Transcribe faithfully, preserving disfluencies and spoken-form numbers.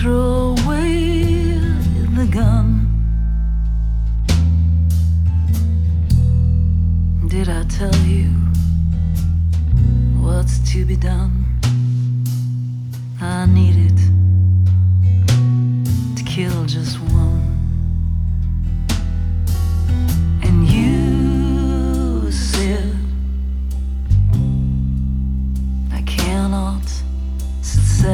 throw away the gun. Did I tell you what's to be done? I needed